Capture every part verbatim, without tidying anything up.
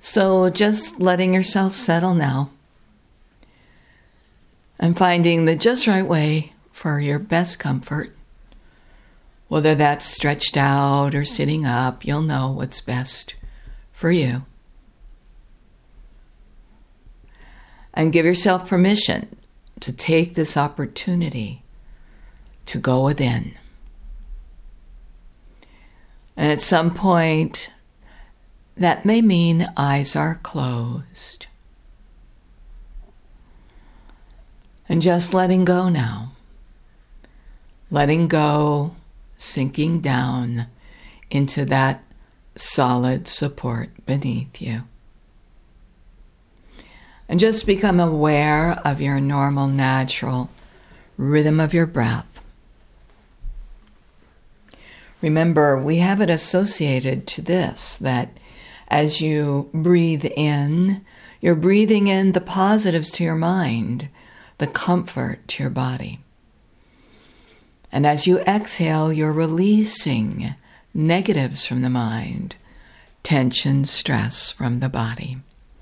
So just letting yourself settle now and finding the just right way for your best comfort. Whether that's stretched out or sitting up, you'll know what's best for you. And give yourself permission to take this opportunity to go within. And at some point, that may mean eyes are closed. And just letting go now. Letting go, sinking down into that solid support beneath you. And just become aware of your normal, natural rhythm of your breath. Remember, we have it associated to this, that as you breathe in, you're breathing in the positives to your mind, the comfort to your body. And as you exhale, you're releasing negatives from the mind, tension, stress from the body.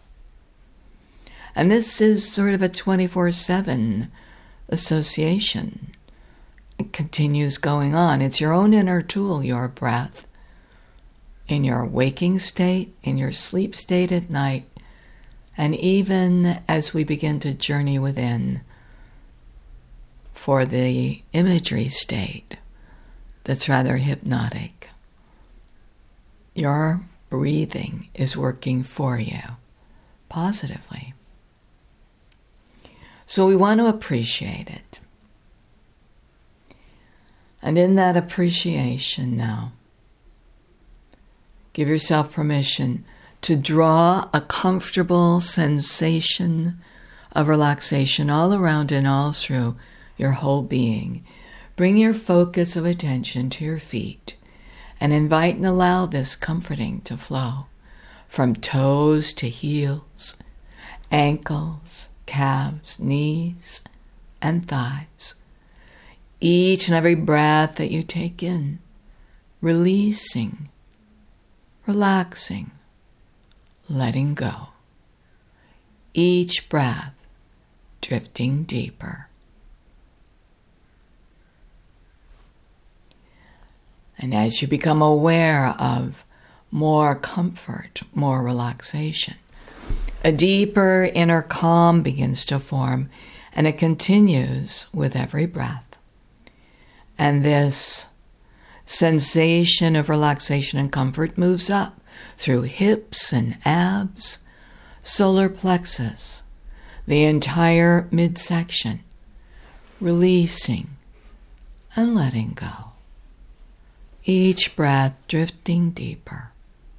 And this is sort of a twenty-four seven association. It continues going on. It's your own inner tool, your breath, in your waking state, in your sleep state at night, and even as we begin to journey within for the imagery state that's rather hypnotic. Your breathing is working for you positively. So we want to appreciate it. And in that appreciation now, give yourself permission to draw a comfortable sensation of relaxation all around and all through your whole being. Bring your focus of attention to your feet and invite and allow this comforting to flow from toes to heels, ankles, calves, knees, and thighs. Each and every breath that you take in, releasing, relaxing, letting go. Each breath drifting deeper. And as you become aware of more comfort, more relaxation, a deeper inner calm begins to form, and it continues with every breath. And this sensation of relaxation and comfort moves up through hips and abs, solar plexus, the entire midsection, releasing and letting go. Each breath drifting deeper.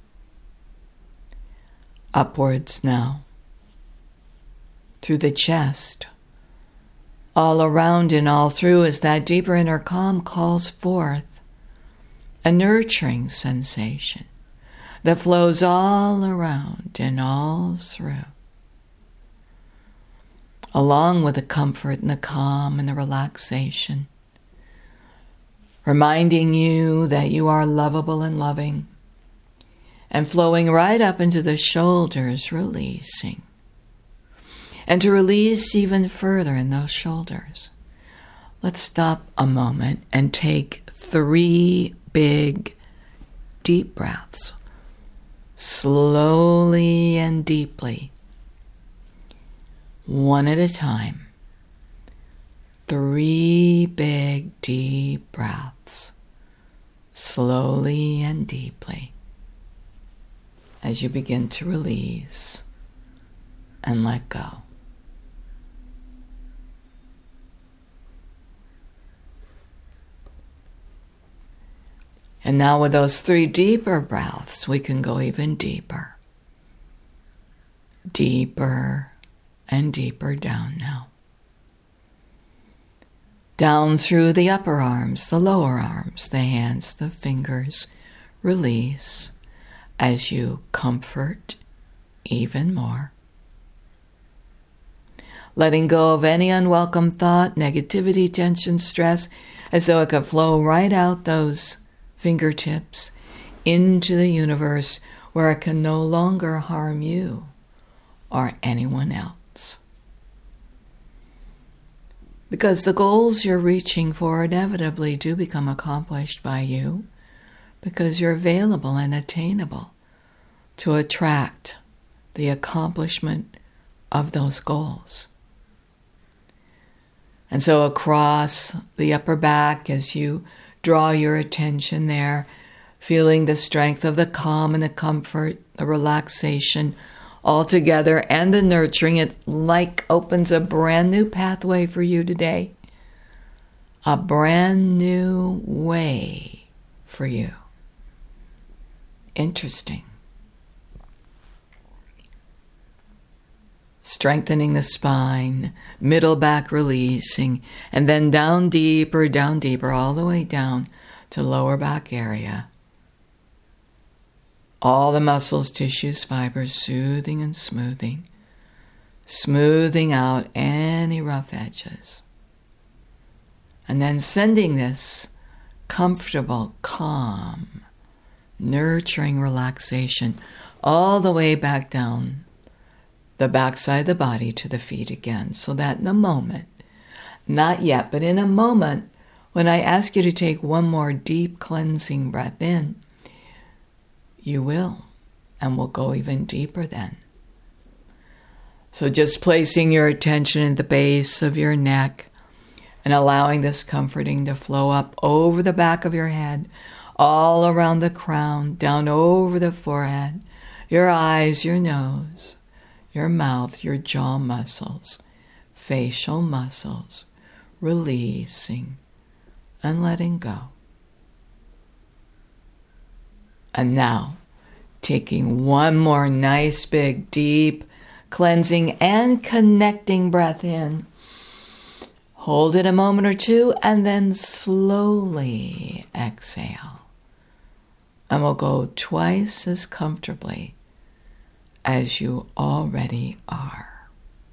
Upwards now, through the chest, all around and all through, as that deeper inner calm calls forth a nurturing sensation that flows all around and all through, along with the comfort and the calm and the relaxation, reminding you that you are lovable and loving, and flowing right up into the shoulders, releasing. And to release even further in those shoulders, let's stop a moment and take three big, deep breaths, slowly and deeply, one at a time. Three big, deep breaths, slowly and deeply, as you begin to release and let go. And now with those three deeper breaths, we can go even deeper. Deeper and deeper down now. Down through the upper arms, the lower arms, the hands, the fingers. Release as you comfort even more. Letting go of any unwelcome thought, negativity, tension, stress, as though it could flow right out those fingertips into the universe where it can no longer harm you or anyone else. Because the goals you're reaching for inevitably do become accomplished by you, because you're available and attainable to attract the accomplishment of those goals. And so across the upper back, as you draw your attention there, feeling the strength of the calm and the comfort, the relaxation all together, and the nurturing, it like opens a brand new pathway for you today. A brand new way for you. Interesting. Strengthening the spine, middle back releasing, and then down deeper, down deeper, all the way down to lower back area. All the muscles, tissues, fibers, soothing and smoothing, smoothing out any rough edges. And then sending this comfortable, calm, nurturing relaxation all the way back down the backside of the body to the feet again, so that in a moment, not yet, but in a moment, when I ask you to take one more deep cleansing breath in, you will, and we'll go even deeper then. So just placing your attention at the base of your neck and allowing this comforting to flow up over the back of your head, all around the crown, down over the forehead, your eyes, your nose, your mouth, your jaw muscles, facial muscles, releasing and letting go. And now, taking one more nice, big, deep, cleansing and connecting breath in. Hold it a moment or two and then slowly exhale. And we'll go twice as comfortably as you already are.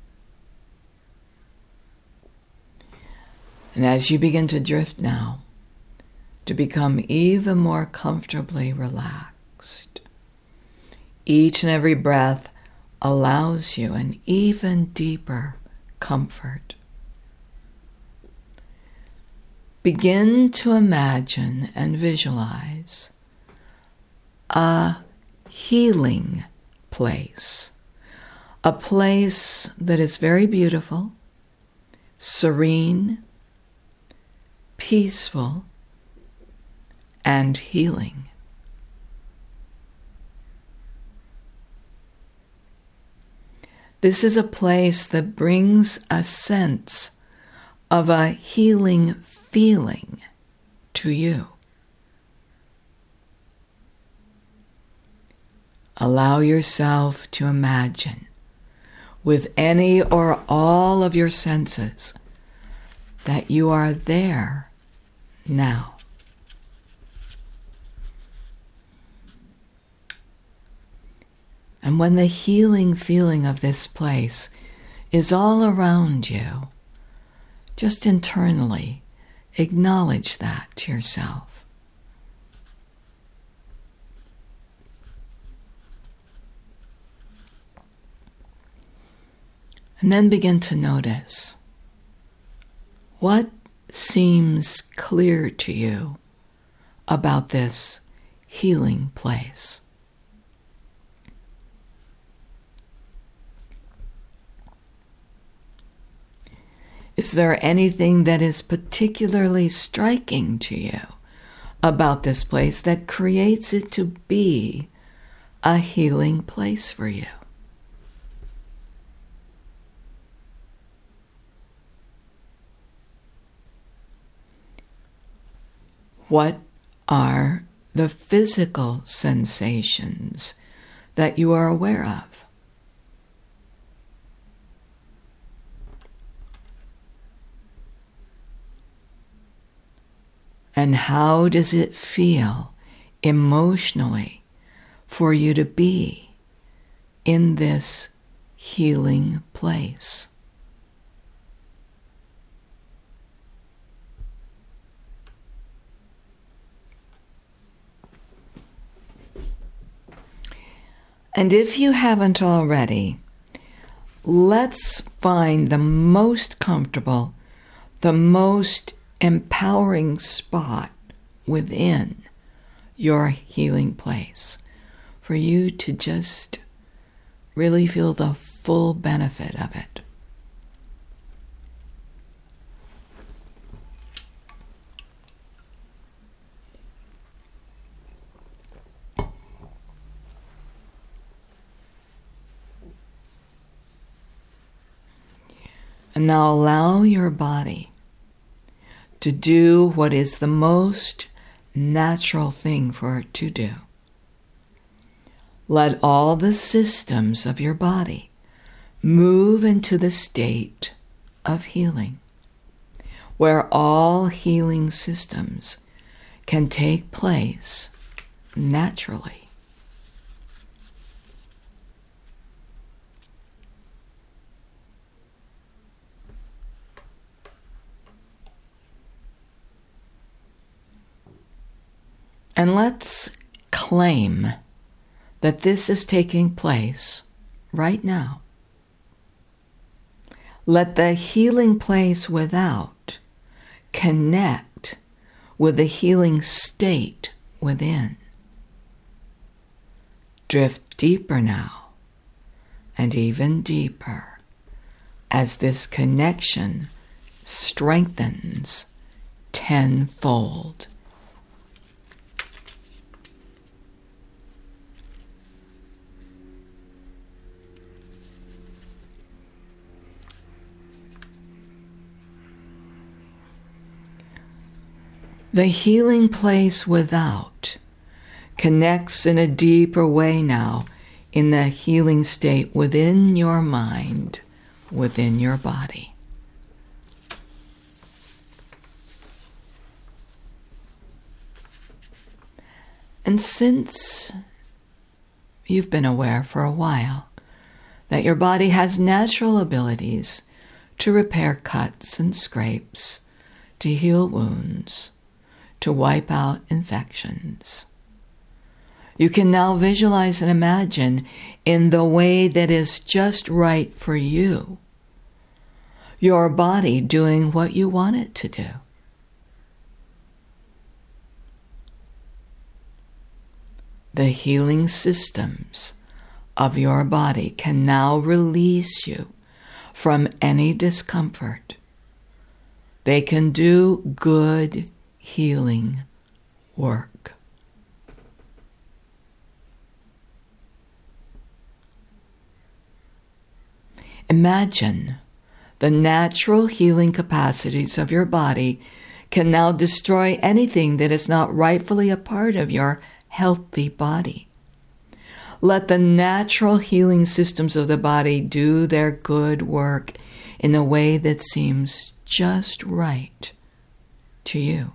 And as you begin to drift now, to become even more comfortably relaxed, each and every breath allows you an even deeper comfort. Begin to imagine and visualize a healing place, a place that is very beautiful, serene, peaceful, and healing. This is a place that brings a sense of a healing feeling to you. Allow yourself to imagine, with any or all of your senses, that you are there now. And when the healing feeling of this place is all around you, just internally acknowledge that to yourself. And then begin to notice what seems clear to you about this healing place. Is there anything that is particularly striking to you about this place that creates it to be a healing place for you? What are the physical sensations that you are aware of? And how does it feel emotionally for you to be in this healing place? And if you haven't already, let's find the most comfortable, the most empowering spot within your healing place for you to just really feel the full benefit of it. And now allow your body to do what is the most natural thing for it to do. Let all the systems of your body move into the state of healing, where all healing systems can take place naturally. And let's claim that this is taking place right now. Let the healing place without connect with the healing state within. Drift deeper now, and even deeper, as this connection strengthens tenfold. The healing place without connects in a deeper way now in the healing state within your mind, within your body. And since you've been aware for a while that your body has natural abilities to repair cuts and scrapes, to heal wounds, to wipe out infections, you can now visualize and imagine in the way that is just right for you, your body doing what you want it to do. The healing systems of your body can now release you from any discomfort. They can do good healing work. Imagine the natural healing capacities of your body can now destroy anything that is not rightfully a part of your healthy body. Let the natural healing systems of the body do their good work in a way that seems just right to you.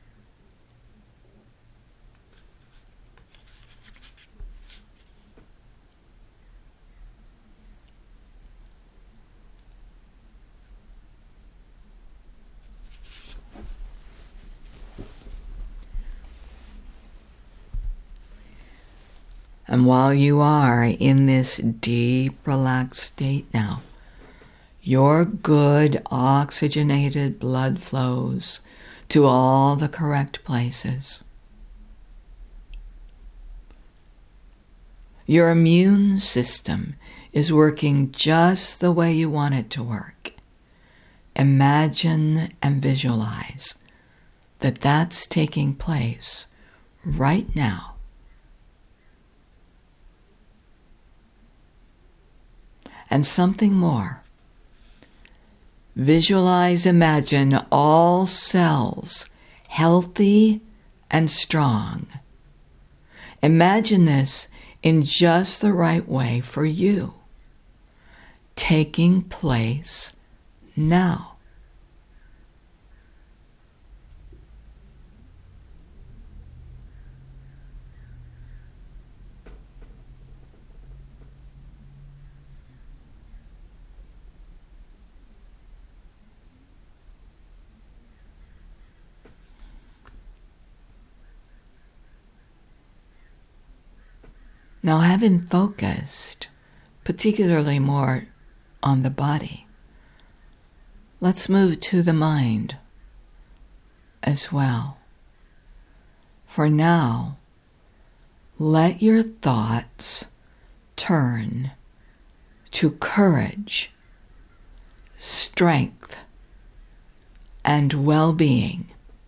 And while you are in this deep, relaxed state now, your good oxygenated blood flows to all the correct places. Your immune system is working just the way you want it to work. Imagine and visualize that that's taking place right now. And something more. Visualize, imagine all cells healthy and strong. Imagine this in just the right way for you, taking place now. Now, having focused particularly more on the body, let's move to the mind as well. For now, let your thoughts turn to courage, strength, and well-being.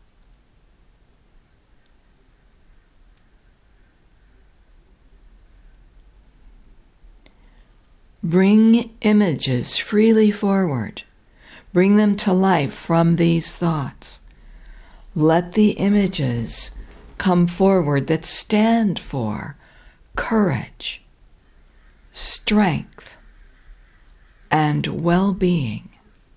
Bring images freely forward. Bring them to life from these thoughts. Let the images come forward that stand for courage, strength, and well-being.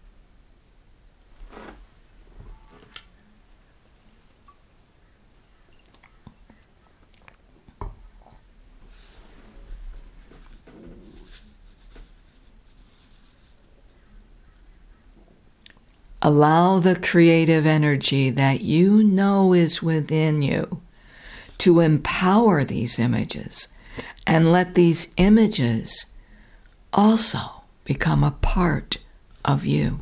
Allow the creative energy that you know is within you to empower these images, and let these images also become a part of you.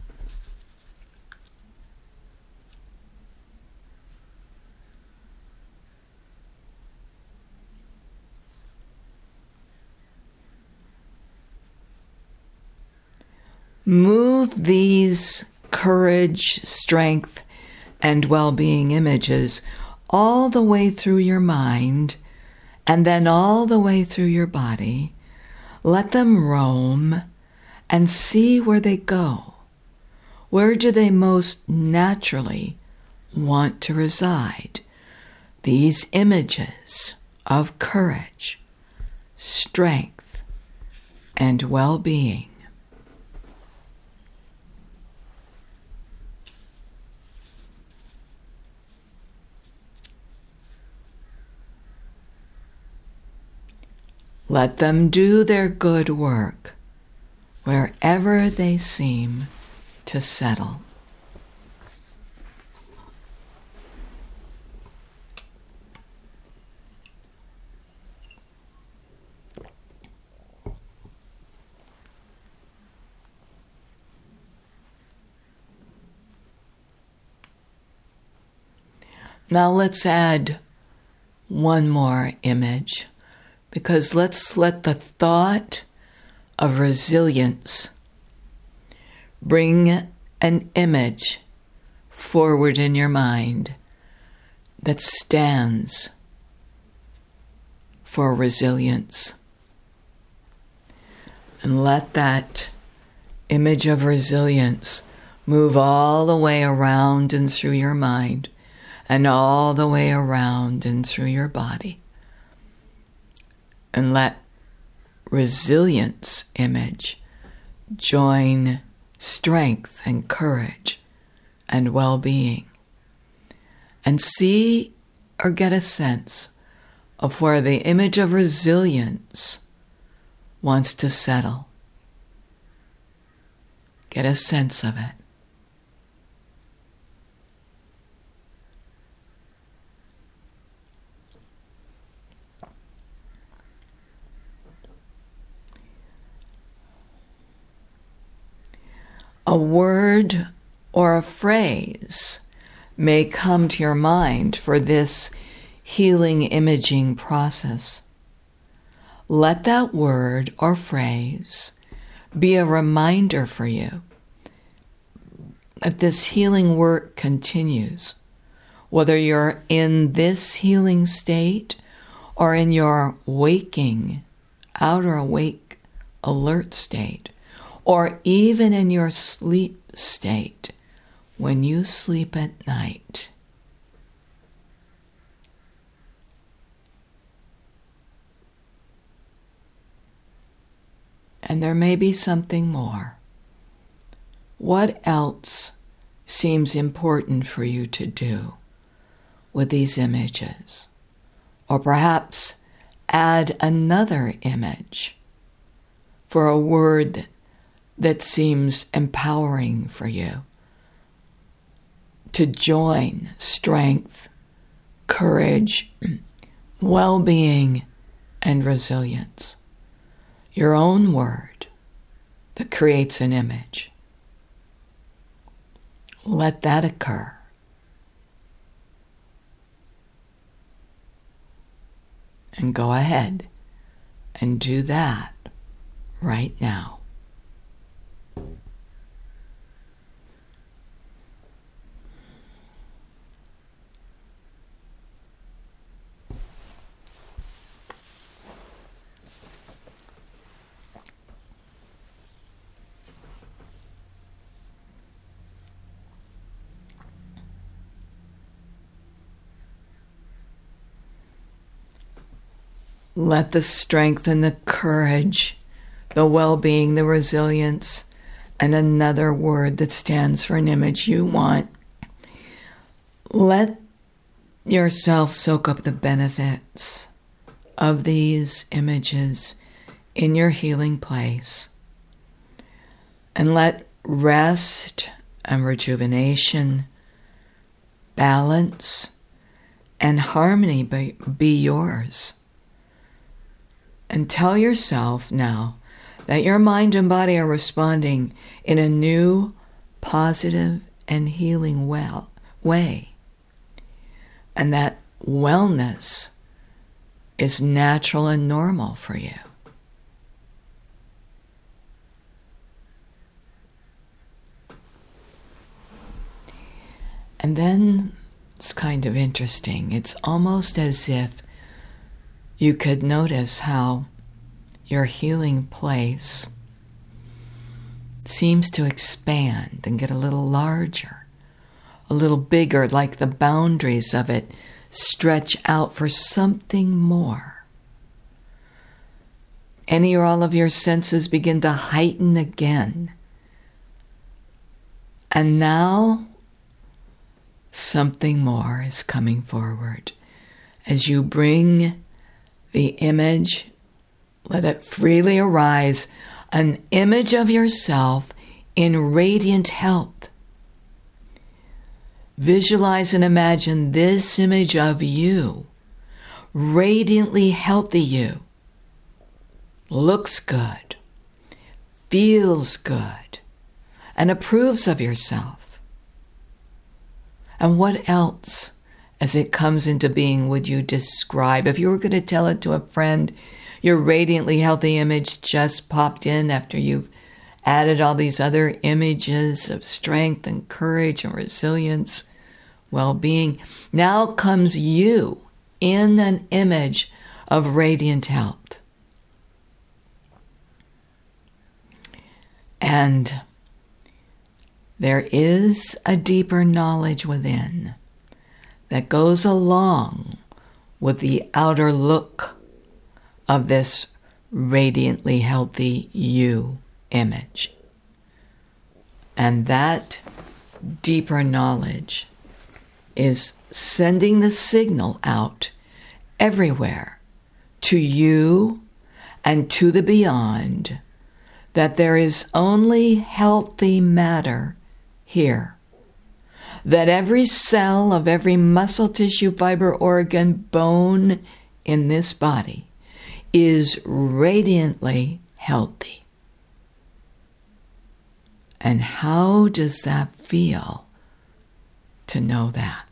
Move these courage, strength, and well-being images all the way through your mind and then all the way through your body. Let them roam and see where they go. Where do they most naturally want to reside? These images of courage, strength, and well-being. Let them do their good work wherever they seem to settle. Now let's add one more image, because let's let the thought of resilience bring an image forward in your mind that stands for resilience. And let that image of resilience move all the way around and through your mind, and all the way around and through your body. And let resilience image join strength and courage and well-being. And see or get a sense of where the image of resilience wants to settle. Get a sense of it. A word or a phrase may come to your mind for this healing imaging process. Let that word or phrase be a reminder for you that this healing work continues, whether you're in this healing state or in your waking, outer awake, alert state, or even in your sleep state, when you sleep at night. And there may be something more. What else seems important for you to do with these images? Or perhaps add another image for a word that seems empowering for you to join strength, courage, well-being, and resilience. Your own word that creates an image. Let that occur. And go ahead and do that right now. Let the strength and the courage, the well-being, the resilience, and another word that stands for an image you want, let yourself soak up the benefits of these images in your healing place. And let rest and rejuvenation, balance, and harmony be, be yours. And tell yourself now that your mind and body are responding in a new, positive, and healing well way. And that wellness is natural and normal for you. And then it's kind of interesting. It's almost as if you could notice how your healing place seems to expand and get a little larger, a little bigger, like the boundaries of it stretch out for something more. Any or all of your senses begin to heighten again. And now something more is coming forward as you bring the image, let it freely arise, an image of yourself in radiant health. Visualize and imagine this image of you, radiantly healthy you, looks good, feels good, and approves of yourself. And what else, as it comes into being, would you describe? If you were going to tell it to a friend, your radiantly healthy image just popped in after you've added all these other images of strength and courage and resilience, well-being. Now comes you in an image of radiant health. And there is a deeper knowledge within that goes along with the outer look of this radiantly healthy you image. And that deeper knowledge is sending the signal out everywhere to you and to the beyond that there is only healthy matter here. That every cell of every muscle, tissue, fiber, organ, bone in this body is radiantly healthy. And how does that feel to know that?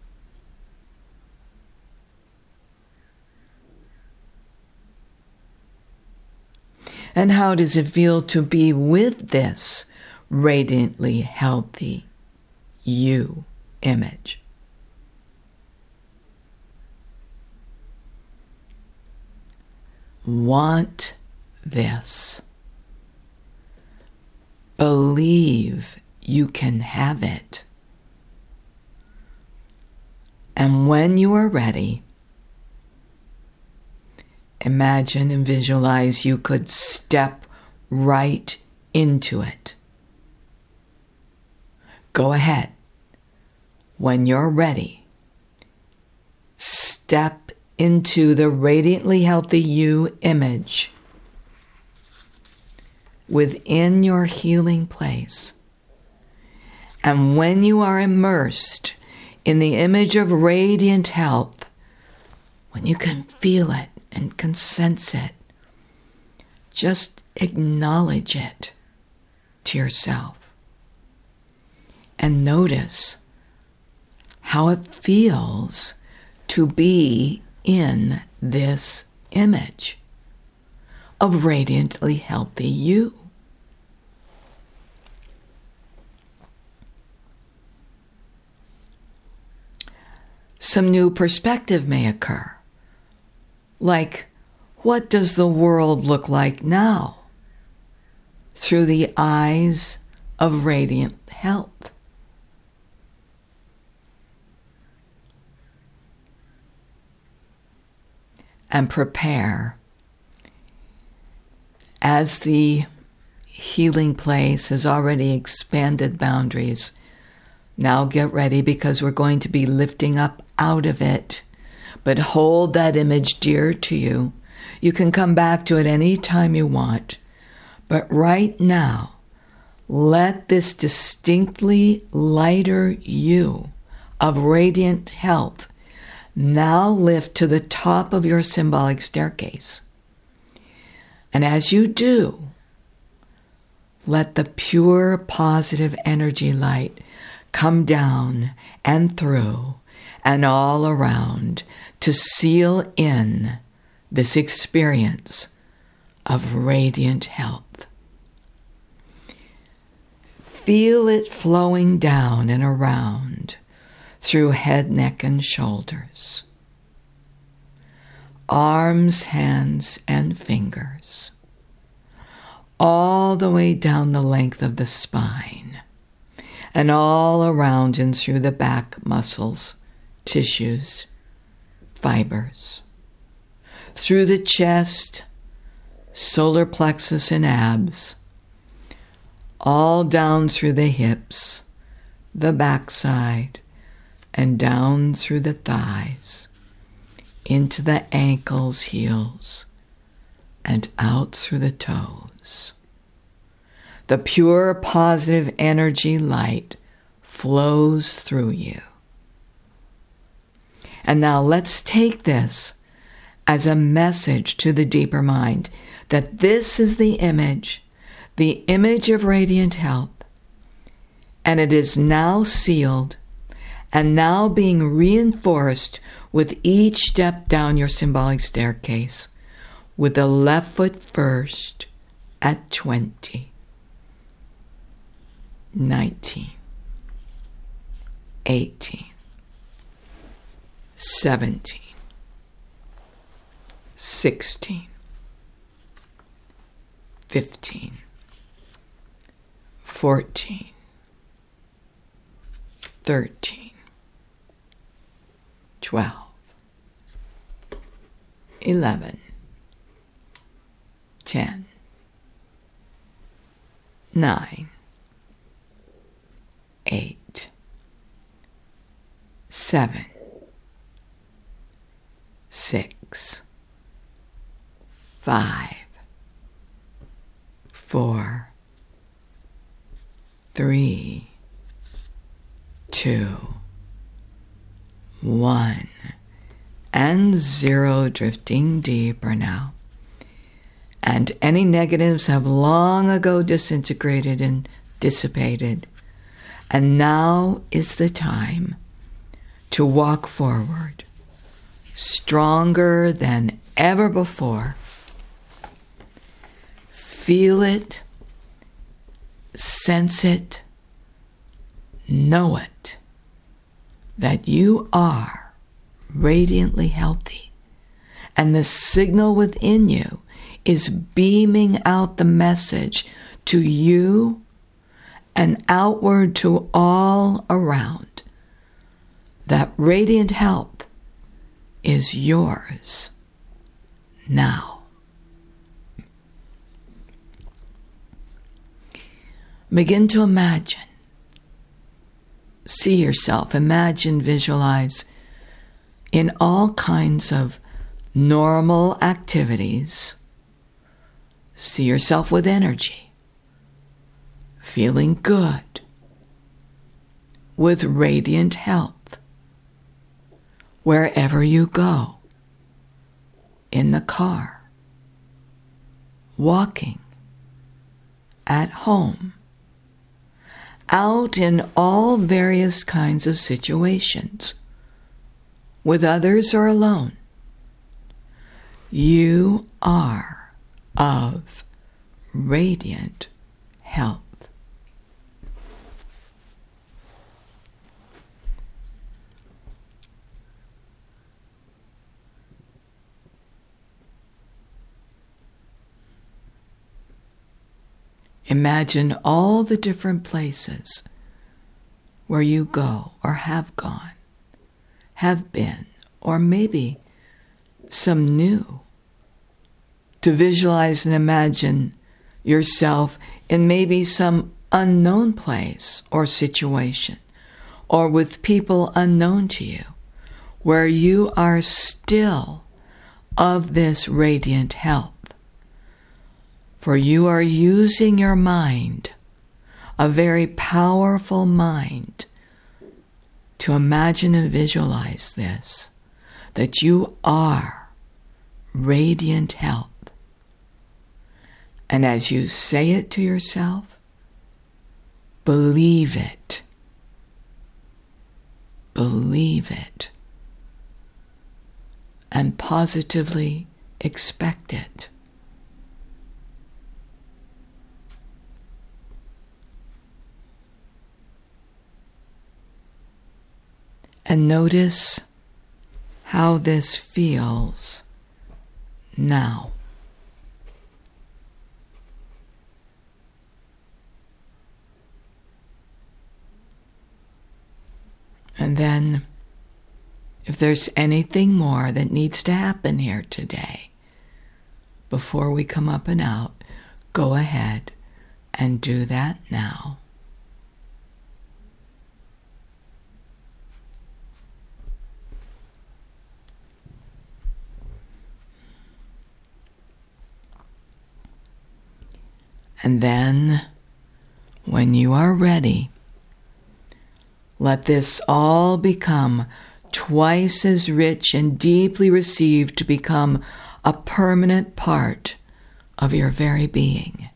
And how does it feel to be with this radiantly healthy you image? Want this. Believe you can have it. And when you are ready, imagine and visualize you could step right into it. Go ahead. When you're ready, step into the radiantly healthy you image within your healing place. And when you are immersed in the image of radiant health, when you can feel it and can sense it. Just acknowledge it to yourself. And notice how it feels to be in this image of radiantly healthy you. Some new perspective may occur, like, what does the world look like now through the eyes of radiant health? And prepare, as the healing place has already expanded boundaries. Now get ready, because we're going to be lifting up out of it. But hold that image dear to you. You can come back to it any time you want. But right now, let this distinctly lighter you of radiant health now lift to the top of your symbolic staircase. And as you do, let the pure positive energy light come down and through and all around to seal in this experience of radiant health. Feel it flowing down and around through head, neck, and shoulders, arms, hands, and fingers, all the way down the length of the spine, and all around and through the back muscles, tissues, fibers, through the chest, solar plexus, and abs, all down through the hips, the backside, and down through the thighs, into the ankles, heels, and out through the toes. The pure positive energy light flows through you. And now let's take this as a message to the deeper mind that this is the image, the image of radiant health, and it is now sealed and now being reinforced with each step down your symbolic staircase, with the left foot first at twenty, nineteen, eighteen, seventeen, sixteen, fifteen, fourteen, thirteen, twelve, eleven, ten, nine, eight, seven, six, five, four, three, two, one, and zero, drifting deeper now. And any negatives have long ago disintegrated and dissipated. And now is the time to walk forward, stronger than ever before. Feel it, sense it, know it, that you are radiantly healthy, and the signal within you is beaming out the message to you and outward to all around that radiant health is yours now. Begin to imagine. See yourself, imagine, visualize in all kinds of normal activities. See yourself with energy, feeling good, with radiant health, wherever you go, in the car, walking, at home, out in all various kinds of situations, with others or alone. You are of radiant health. Imagine all the different places where you go or have gone, have been, or maybe some new. To visualize and imagine yourself in maybe some unknown place or situation, or with people unknown to you, where you are still of this radiant health. For you are using your mind, a very powerful mind, to imagine and visualize this, that you are radiant health. And as you say it to yourself, believe it. Believe it. And positively expect it. And notice how this feels now. And then, if there's anything more that needs to happen here today, before we come up and out, go ahead and do that now. And then, when you are ready, let this all become twice as rich and deeply received to become a permanent part of your very being.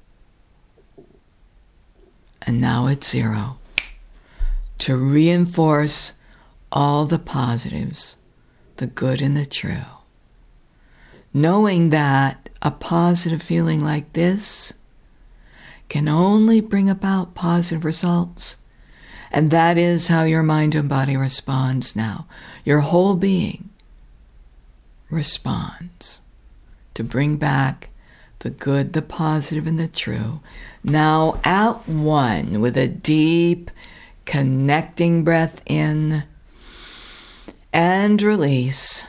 And now it's zero. To reinforce all the positives, the good and the true. Knowing that a positive feeling like this can only bring about positive results. And that is how your mind and body responds now. Your whole being responds to bring back the good, the positive, and the true. Now at one with a deep, connecting breath in and release.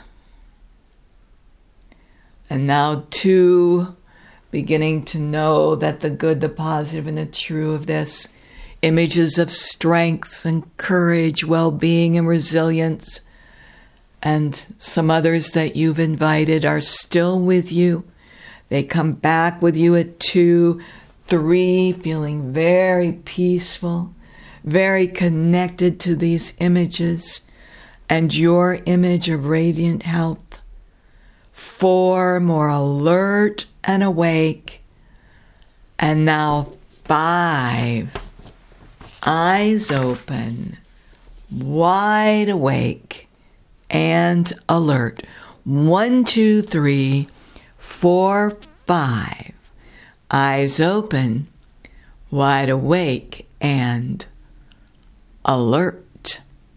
And now two, beginning to know that the good, the positive, and the true of this, images of strength and courage, well-being and resilience, and some others that you've invited are still with you. They come back with you at two, three, feeling very peaceful, very connected to these images and your image of radiant health. Four, more alert and awake. And now five, eyes open, wide awake and alert. One, two, three, four, five. Eyes open, wide awake and alert.